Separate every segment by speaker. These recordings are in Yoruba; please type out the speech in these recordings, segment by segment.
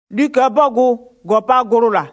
Speaker 1: Dike bogu gopa gurula.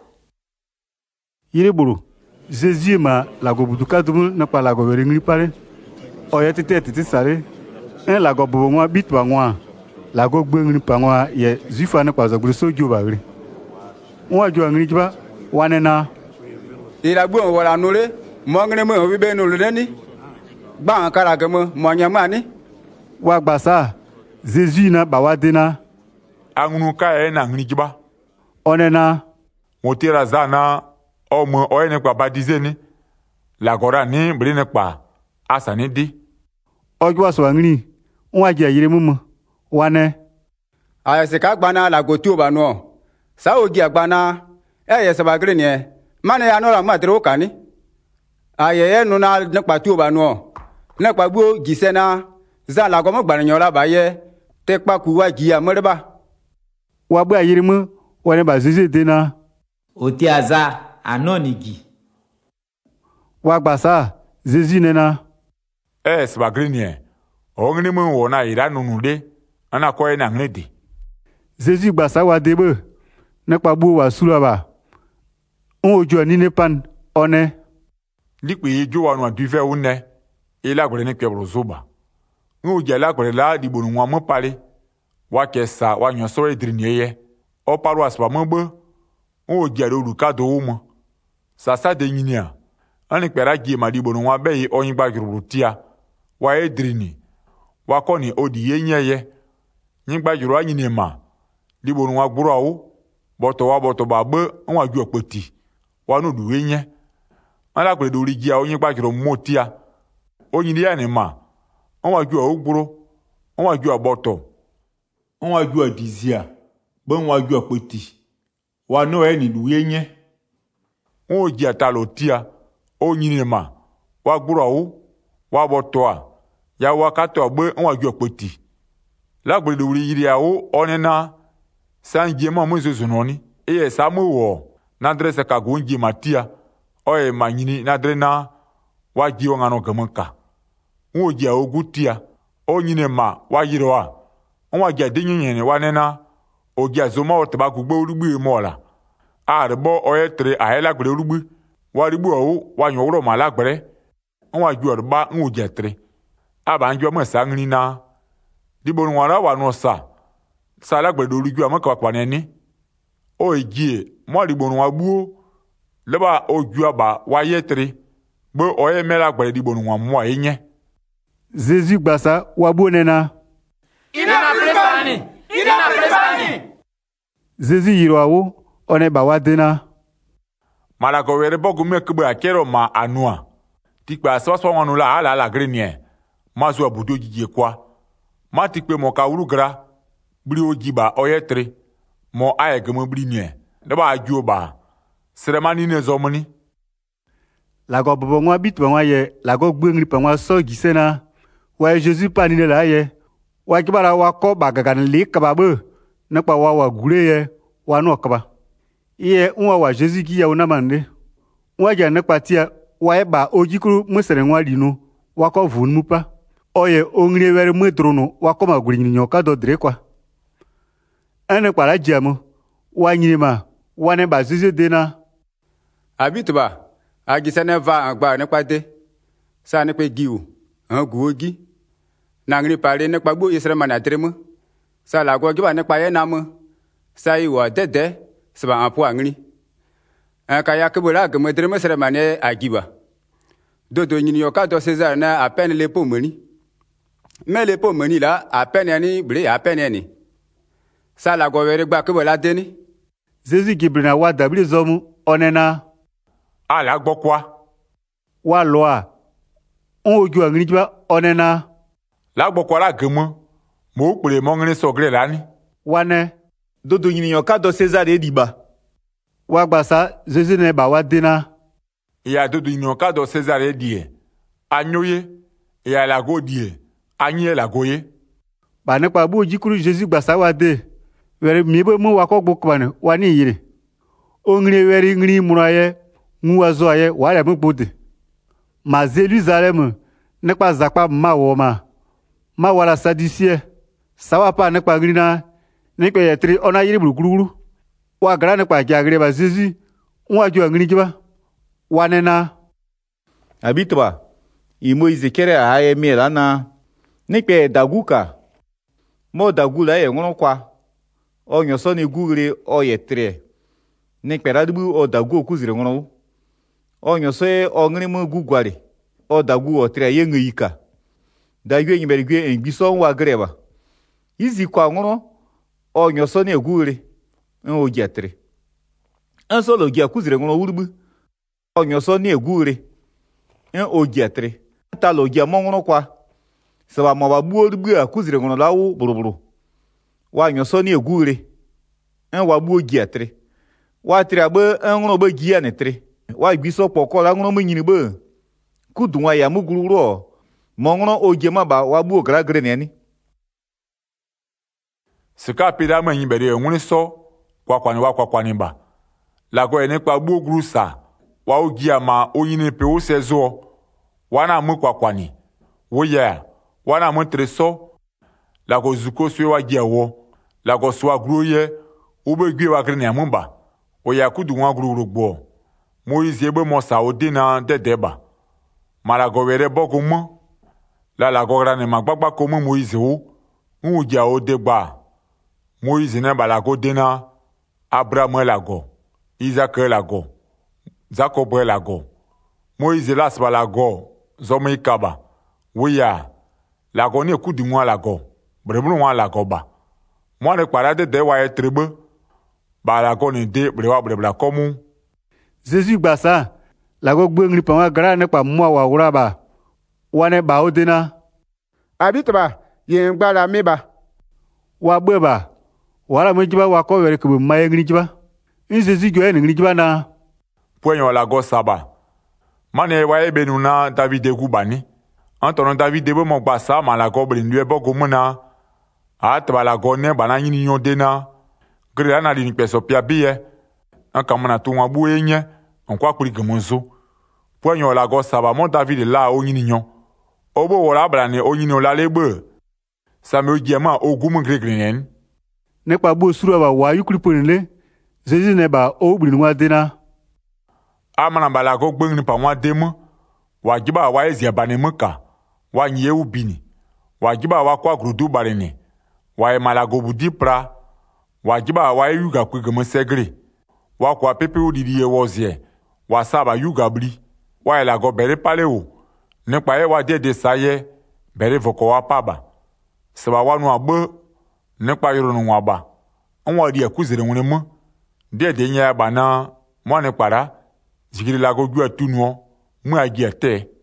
Speaker 2: Yiri buru Jésus ma lago buduka dumu na pa lago weri ngri pare. Oye titi sare. En lago bobo mwa bitwa mwa. Lago gbengri pa mwa ye zufa na pa zagburu sojo ba ri. Nwa jo ngri jiba wanena.
Speaker 3: Ila gbo wala nule mo ngre mo bi be nule ni. Gba kala ke mo nyama ni.
Speaker 2: Wa gbasa Jésus na bawadena.
Speaker 4: Angnuka na ngri jiba.
Speaker 2: Onena.
Speaker 4: Motera zana omo oyene kwa badize ni. Lagora ni brine kwa asani di.
Speaker 2: Ojo aso ngri. Nwa je yire mumu. Wane.
Speaker 3: Ayese ka gbana lago tu ba no. Sa ogi agbana eye se bagre ni e. Mane ya no la ma dro kani. Ayeye nu na nípa tu ba no. Nípa gbo gisena za lago mo gbanyan la ba ye. Te pa ku wa gi amoreba.
Speaker 2: Wa gba yire mu wane ba Jésus dena.
Speaker 5: Oti aza anonigi.
Speaker 2: Wa gbasa Jésus nena.
Speaker 4: Sbagrinie. Ongni mu wona ira nunude. Ana koye na ngredi.
Speaker 2: Jésus gbasa wa debe. Nekpa bu wa sura ba. Ojo ni ne pan one.
Speaker 4: Likwi jo wa no duve une. Ila gore ni kwebro zoba. Ojo la gore la di bonu wa mo pare. Wa kesa wa nyo so edriniye. O paru aspa mo bo. Ojo ro ruka do mo. Sasa de nyinia. Ani pera gi ma di bonu wa be yi oyin gba rutia. Wa edrini. Wa koni odi yenyeye. Nyigba juru anyine ma. Di bonu wa gburo awo. Boto ba be won ju opoti. Wa no du yenye. Ala gbe do ri gi a oyin gba juru motia. Oyin ya ni ma. Won ju ogburo. Won ju aboto. Won ju adizia. Be won ju opoti. Wa no eni du yenye. Won ji atalo tia. Oyin ma. Wa gburo awo. Wa boto a. Ya wakato be won ju opoti. La gbe do ri yiri awo onena sanje ma mo zozunoni e samu wo na dresse ka gonji matia oye manyini na drena waji o ngano gamanka wo ji ogutia o nyine ma wajiro a waji adinyenye wanena o ji azoma o taba gugbo orugbu mola arbo oye tre ahela gbe orugbu warigbu o wanyo woro mala gbere waju orba wo ji tre abanjo mo sangni na dibonu wara wa no sa gbe do ruju amaka kwa neni o ejie mo dibonu wa buo leba oju aba wa yetre gbo oye mela gbe dibonu wa mo enye.
Speaker 2: Jésus gbasa wa buo nena.
Speaker 1: Ina presani.
Speaker 2: Jésus yiro awo one ba wa dena.
Speaker 4: Malago were bogu me kbe akero ma anua. Tikpa so wonu la ala la grenie. Mazu abudo jije kwa. Ma tikpe mo ka urugra. Bri ojiba oyetre mo ayegemo bri nie de ba ajuba seremani ne zomoni
Speaker 2: lago bobo nwa bitwa nwa ye lago gbengri pa nwa so gisena wa Jésus pani ne la ye wa kibara wa ko bagaga ne le kaba be ne pa wa gure ye wa no kaba ye nwa wa Jésus ki ya una mande wa ja ne patia wa e ba ojikuru musere nwa dinu wa ko vun mupa oye ongre were mwedrono wa ko maguri nyoka do dre kwa ene kwara jemu wanyima wane ba Jésus dena
Speaker 3: Abitba agisene va agba ne pade sa ne pe giu an guogi na ngri pare ne pagbo Israel mana tremu sa la go giba ne paye na mu sa iwo dede se ba apo angri an ka yakbola gmo tremu Israel mane agiba dodo nyini yoka do César na à peine les pomoni mais les pomoni là à peine ni bre à peine ni sa la go were gba ke la deni
Speaker 2: Jésus gibrina wa dabri zomu onena
Speaker 4: ala gbokwa
Speaker 2: wa loa on oju angri jiba onena
Speaker 4: la gbokwa la gemo mo pere mo ngri sogre lani
Speaker 2: wane
Speaker 6: dodo nyini yoka do César ediba
Speaker 2: wa gbasa Jésus ne ba wa dena
Speaker 4: ya dodo nyini ka do César edie anyoye ya la godie anye la goye
Speaker 2: ba ne pa bu jikuru Jésus gbasa wa de were mibe mu wa ko gbokbane wa ni yire ongre were ngri muraye nwa zo aye wa le mu bode ma Jérusalem ne pa zakpa ma wo ma wala sadisie sawa pa ne pa ngri na ne pe yetri ona yire burukuru wa gara ne pa jagre ba Jésus wa jo ngri jiba wa ne na
Speaker 6: Abitba, i Moïse kere a haye mi lana. Nikpe daguka. Mo dagula ye ngono kwa. O nyoso ni gugre o ye tre. Nikpe radibu o dagu okuzire ngono. O nyoso e o ngri mo gugware. O dagu o tre ye ngika. Da yue nyibere gwe ngbiso wa greba. Izi kwa ngono o nyoso ni gugre. O jetre. En solo gia kuzire ngono urubu. O nyoso ni gugre. En o jetre. Ta lo gia mo ngono kwa. Saba mo ba buo rubu akuzire ngono lawo buruburu. Wa nyoso ni gugre. En wa buo jetre. Wa tre abe en ngono be gia ne tre. Wa gbiso poko la ngono me nyini be. Kudunwa ya mugururo. Mo ngono o jema ba wa buo gragre neni.
Speaker 4: Sika pida me nyibere nguni so kwa kwani ba. La go ene kwa buo grusa. Wa o gia ma o yini pe o sezo. Wana mu kwa kwani. Wo ya. Wana mu treso. La go zuko so wa gia wo. La go so agruye. Ube gwe wa grene amumba. O ya kudunwa gru gbo. Moïse ebe mo sa odina dedeba. Mala go were bogo mo. La go grane magbagba ko mo Moïse o. Nwu gia o degba. Moïse ne ba la go dena. Abraham la go. Isaac la go. Jacob la go. Moïse las ba la go. Zomo ikaba. Wiya. La go ne kudunwa la go. Brebru wa la go ba. Mo ne parade de wa etrebe. Ba la go ne de brewa brebla komu.
Speaker 2: Jésus basa la go gbengri pa wa gara ne pa mo wa wura ba wa ne ba odina
Speaker 1: Abitba, ye ngbala meba.
Speaker 2: wa gbe ba wala mo jiba wa ko were ke ma ye ngri jiba in Jésus jo en ngri jiba na
Speaker 4: Poenyo la go saba. Mane wa ebe nuna David gubani. Antono David be mo gbasa ma la go brindu bogo muna. Atba la go ne bana nyini yondena. Gre na di ni peso pia biye. Ankamana tu wa bu enye. Onkwa kuri gemonzo. Poenyo la go saba mo David la o nyini nyon. Obo wala brane o nyini la lebe. Samuel Giema o gumu gregrenen.
Speaker 2: ne pa bo sura ba wa yukri ponle Jésus ne ba o brin wa dina
Speaker 4: Amana bala go gbeng ni pa wa demo. Wa giba wa ezia bane muka. Wa nye ubini. Wa giba wa kwa grudu barene. Wa malago budi pra. Wa giba wa yuga kwigemo segre. Wa kwa pepe udidi ye wozie. Wa saba yuga bli. Wa la go bere paleo. Ne pa ye wa de saye. Bere voko wa paba. Seba wa nu abe. Ne pa yoro nu waba. Onwa di akuzere nwene de nya ba na mo ne para. Zikiri la go gwa tunuo. Mu agi ate.